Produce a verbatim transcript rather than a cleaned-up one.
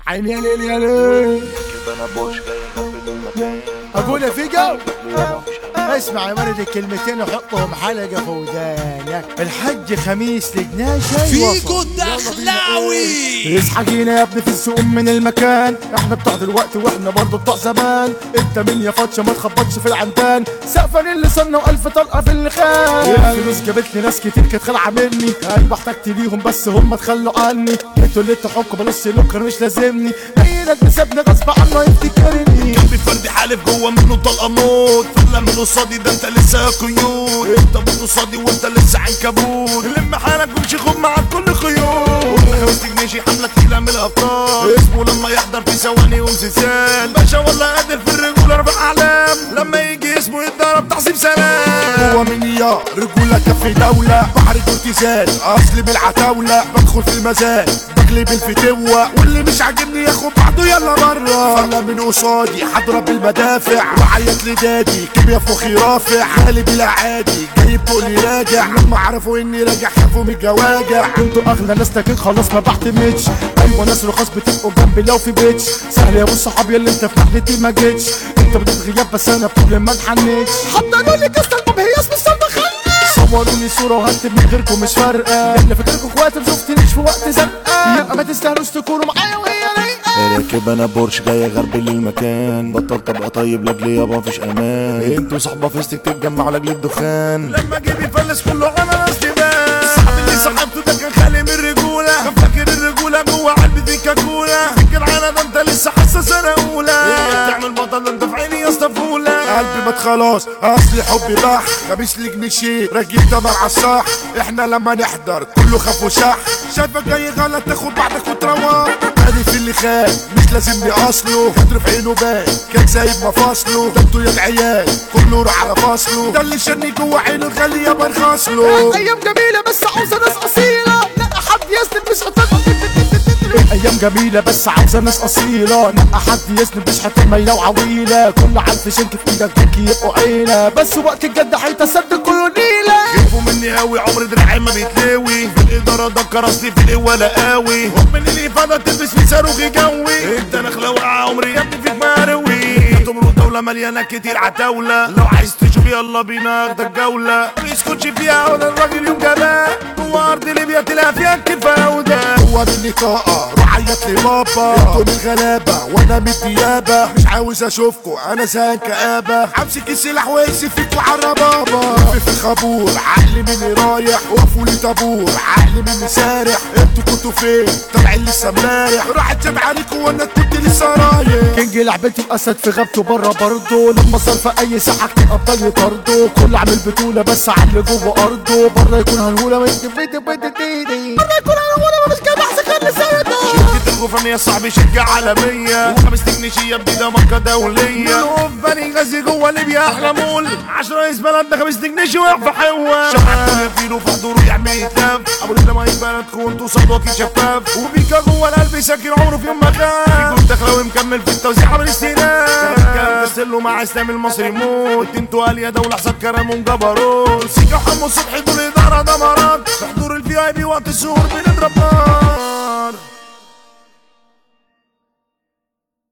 عيني يا ليل يا ليل انا بوش جاي جنب المكان. اقول يا فيجو اسمع يا ولد الكلمتين وحطهم حلقه في ودانك. الحج خميس لجناشة فيجو الدخلاوي اصحى جينا يا ابني في السوق من المكان. احنا بتوع دلوقتي واحنا برضه بتوع زمان. انت مين يا فتشه ما تخبطش في العمدان. سقفا اللي صنة والف طلقه في اللي خان. الفلوس جابت لي ناس كتير كانت خلعه مني. ايوه احتجت ليهم بس هم تخلوا عني. انتوا اللي تحكوا بلاش سلوكر مش لازمني. عينك بسابني غصب عنه يفتكرني. قلبي فردي حالف جوه منه طلقه موت. فلا من قصادي ده انت لسه قيود. انت من قصادي وانت لسه عنكبوت. لم حالك وامشي خد معاك كل خيوط. خمس تجنيشي حمله تقيله من الابطال. اسمه لما يحضر في ثواني ومسلسل. باشا والله قادر في الرجوله رفع اعلام. لما يجي اسمه يتضرب تحسيب سلام. هو من يا رجوله كفي دوله. بحر الارتزال اصلي بالعتاوله. بدخل في المزاد بقلب الفتوه. واللي مش عاجبني ياخد بعضه يلا بره. فلا من قصادي هضرب بالمدافع. وعيط لدادي كيميا في مخي رافع. حالي بلا عادي جايب تقولي راجع. لما عرفوا اني راجع خافوا من الجواجع. انتوا اغلى ناس لكن خلاص ما بعتمدش. ايوه ناس رخاص بتبقوا جنبي لو في بيتش. سهل يا ابو صحابي اللي انت في ناحيتي ما جيتش. انت بديت غياب بس انا بطول ما اتحنيتش. حضروا لي كاس المبهياس مش صدق. صوروني صورة وهكتب من غيركم مش فارقة. اللي فاكركم اخواتي مشوفتنيش في وقت زنقة. يبقى ما تستاهلوش تكونوا معايا وهي رايقة. راكب انا بورش جاي غربي للمكان. بطلت ابقى طيب لاجلي يابا مفيش امان. انتوا صحبة فيستك تتجمعوا لاجل الدخان. لما جيبي يفلس كله على ناس تبان. صاحبي اللي صاحبته ده كان خالي من الرجولة. كان فاكر الرجولة جوه قلبي دي كاكولا. فكر انا ده انت لسه حاسة سنة اولى. تعمل بطل ده انت في عيني يا اسطى فولة. قلبي مات خلاص اصلي حبي بح. خميس لي جنيشي راجل تمر عالصح. احنا لما نحضر كله خاف وشح. شايفك جاي غلط تاخد بعضك وتروح. ادي في اللي خان مش لازم اصله. فطر في عينه بان كان سايب مفاصله. ده انتوا يا العيال كله راح على فاصله. ده اللي شني جوه عينه الغالي يابا يرخصله. ايام جميله بس عاوزه ناس اصيله. لا حد يسند مش هتقدر. ايام جميله بس عاوزه ناس اصيله. نقى حد يسند مش هتميله وعويله. كل عارف شنك في ايدك ديك يبقوا عيله. بس وقت الجد هيتصدق كله نيله. خافوا مني قوي عمر دراعي ما بيتلوي. في الاداره ده كرستي في الولا قوي. من اللي فاضه تلبس في صاروخ جوي. انت نخله واقعه عمري يا ابني فيك مروي. تمرق دوله مليانه كتير عتاوله. لو عايز تشوف يلا بينا اخدك جوله. ما يسكتش فيها ولا الراجل يوم جبان. جوه ارض ليبيا تلاقي فيها الكفاوده. هو مني طاقه روح عيط لي بابا. انتوا من الغلابه وانا من الديابه. مش عاوز اشوفكوا انا زهقان كآبه. همسك السلاح واقسم فيكوا عالربابه. في الخابور عقلي مني رايح. وقفوا لي طابور عقلي مني سارح. انتوا كنتوا فين طالعين لسه امبارح. راحت جاب عليكوا وانا كنت لسه رايح. كينج لعبتي الاسد في غابته بره برضه. لما صار في اي ساحه كتير ابطال يطردوا. كل عامل بطوله بس على اللي جوه ارضه. بره يكون هنقوله مش بيت بيت تيدي. بره يكون هنقوله مش كده احسن خلي سيده. شركه الغفران يا صاحبي شركه عالميه. وخمس تكنيشيه بديده ماركه دوليه. بني غازي جوه ليبيا احلى مول. عشرة رئيس بلد ده خمس تكنيشي واقف في حوه. شبعت يفيدوا في حضوره يعمل يتلف. ابو ليلى ما يبان تكون توصل وكيل شفاف. وبيكا جوه القلب ساكن عمره في يوم ما خاف. يقول دخلاوي مكمل في التوزيع عمل استئناف. كلام تسلوا مع اسلام المصري موت. انتوا قال يا دوله حسب كرم وجبروت. سيكا حمو صبحي دول اداره دمرات. في حضور الفي اي بي وقت الشهور بنضرب نار.